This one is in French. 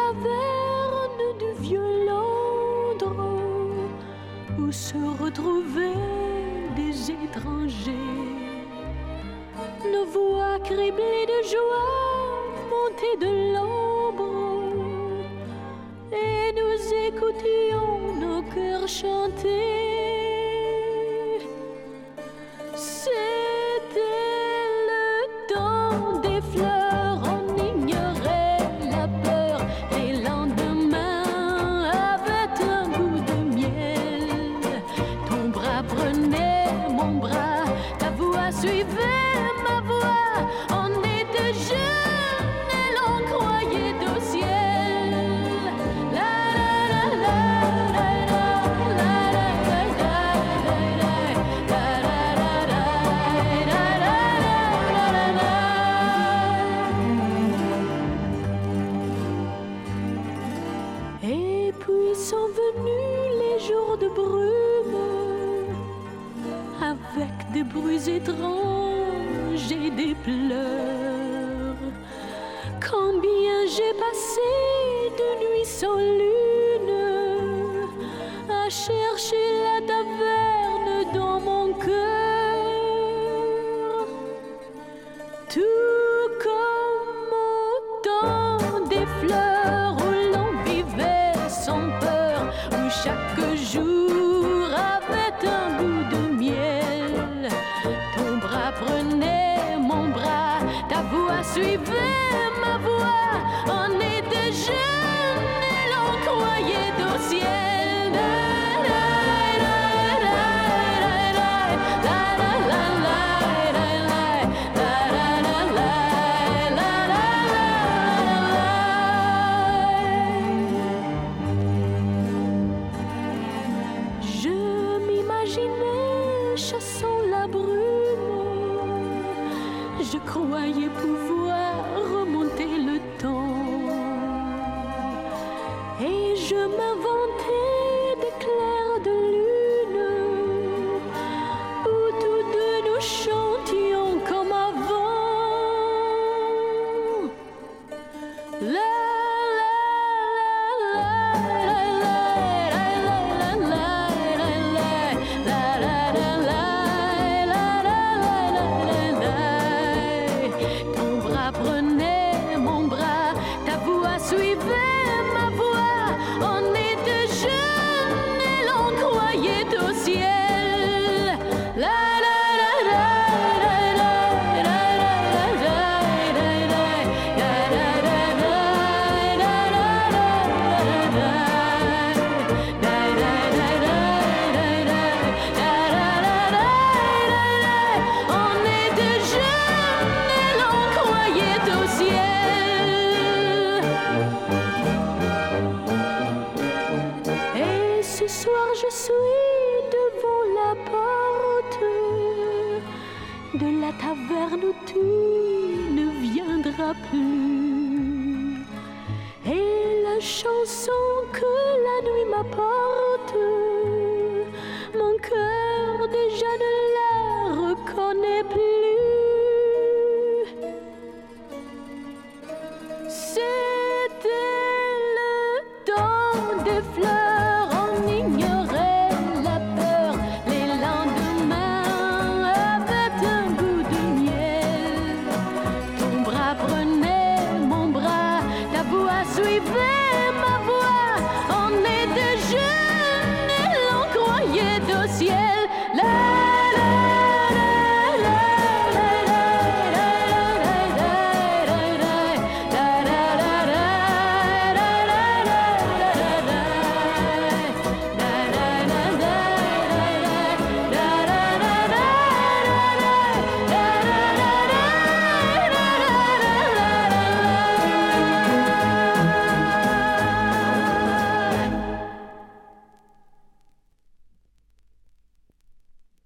taverne du vieux Londres où se retrouvaient des étrangers. Nos voix criblées de joie montaient de l'ombre et nous écoutions nos cœurs chanter. Suivez ma voix, on était jeunes et l'on croyait au ciel. La la la la la la la. Et puis sont venus les jours de brume, avec des bruits étranges et des pleurs. Combien j'ai passé de nuits sans lune à chercher la taverne dans mon cœur. Tout comme au temps des fleurs où l'on vivait sans peur, où chaque jour avait un goût de miel. Ton bras prenait mon bras, ta voix suivait ma voix. On était jeunes et l'on croyait au ciel. Je m'imaginais chassant la brume, je croyais pouvoir remonter le temps, et je m'inventais des clairs de lune où tous deux nous chantions comme avant. La prenait mon bras, ta voix suivait ma voix. On était jeunes et l'on croyait au ciel. La la la la la la la on était jeunes et l'on croyait au ciel. Et ce soir je suis devant la porte de la taverne où tu ne viendras plus. Et la chanson que la nuit m'apporte